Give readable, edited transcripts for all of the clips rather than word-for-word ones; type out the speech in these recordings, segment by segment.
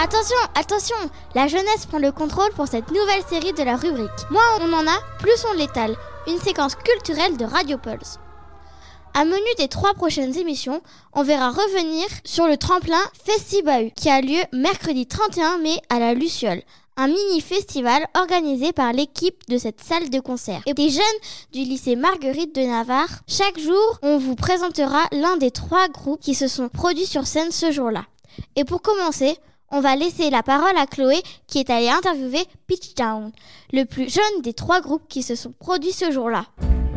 Attention, attention, la jeunesse prend le contrôle pour cette nouvelle série de la rubrique. Moins on en a, plus on l'étale. Une séquence culturelle de Radio Pulse. À menu des 3 prochaines émissions, on verra revenir sur le tremplin Festibahu qui a lieu mercredi 31 mai à la Luciole. Un mini-festival organisé par l'équipe de cette salle de concert et des jeunes du lycée Marguerite de Navarre. Chaque jour, on vous présentera l'un des 3 groupes qui se sont produits sur scène ce jour-là. Et pour commencer, on va laisser la parole à Chloé qui est allée interviewer Pitch Down, le plus jeune des 3 groupes qui se sont produits ce jour-là.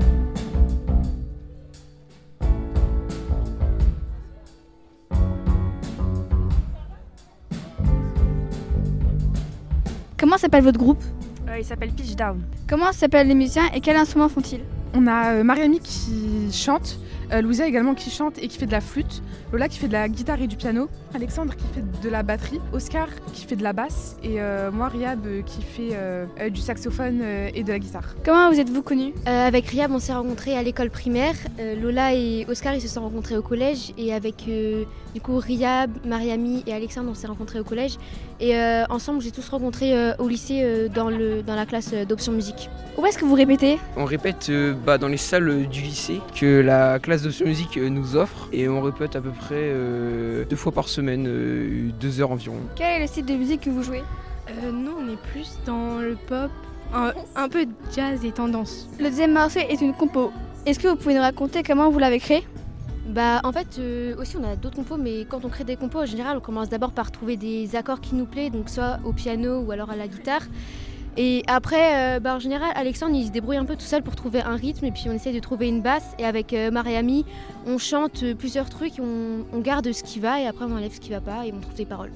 Comment s'appelle votre groupe ? Il s'appelle Pitch Down. Comment s'appellent les musiciens et quels instruments font-ils ? On a Mariami qui chante, Louisa également qui chante et qui fait de la flûte, Lola qui fait de la guitare et du piano, Alexandre qui fait de la batterie, Oscar qui fait de la basse et moi Riyab qui fait du saxophone et de la guitare. Comment vous êtes-vous connus ? Avec Riyab on s'est rencontrés à l'école primaire, Lola et Oscar ils se sont rencontrés au collège et avec du coup Riyab, Mariami et Alexandre on s'est rencontrés au collège et ensemble j'ai tous rencontré au lycée dans la classe d'option musique. Où est-ce que vous répétez ? On répète dans les salles du lycée que la classe d'option musique nous offre et on répète à peu près 2 fois par semaine, 2 heures environ. Quel est le style de musique que vous jouez ? Nous on est plus dans le pop, un peu de jazz et tendance. Le deuxième morceau est une compo. Est-ce que vous pouvez nous raconter comment vous l'avez créé ? En fait aussi on a d'autres compos mais quand on crée des compos en général on commence d'abord par trouver des accords qui nous plaisent donc soit au piano ou alors à la guitare. Et après, en général, Alexandre, il se débrouille un peu tout seul pour trouver un rythme et puis on essaie de trouver une basse. Et avec Mariami, on chante plusieurs trucs, on garde ce qui va et après on enlève ce qui va pas et on trouve des paroles.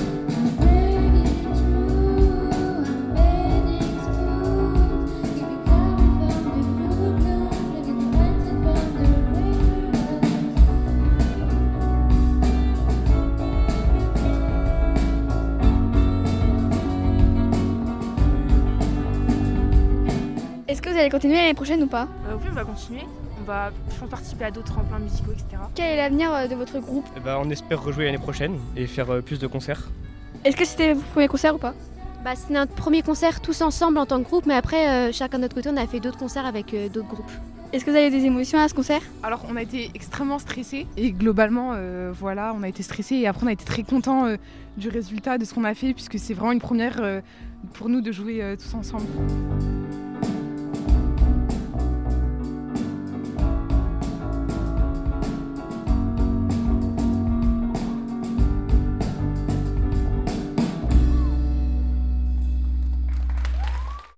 Est-ce que vous allez continuer l'année prochaine ou pas ? Oui, on va continuer. On va participer à d'autres tremplins musicaux, etc. Quel est l'avenir de votre groupe ? On espère rejouer l'année prochaine et faire plus de concerts. Est-ce que c'était vos premiers concerts ou pas ? C'est notre premier concert tous ensemble en tant que groupe, mais après, chacun de notre côté, on a fait d'autres concerts avec d'autres groupes. Est-ce que vous avez des émotions à ce concert ? Alors on a été extrêmement stressés et globalement on a été stressés et après on a été très contents du résultat de ce qu'on a fait puisque c'est vraiment une première pour nous de jouer tous ensemble.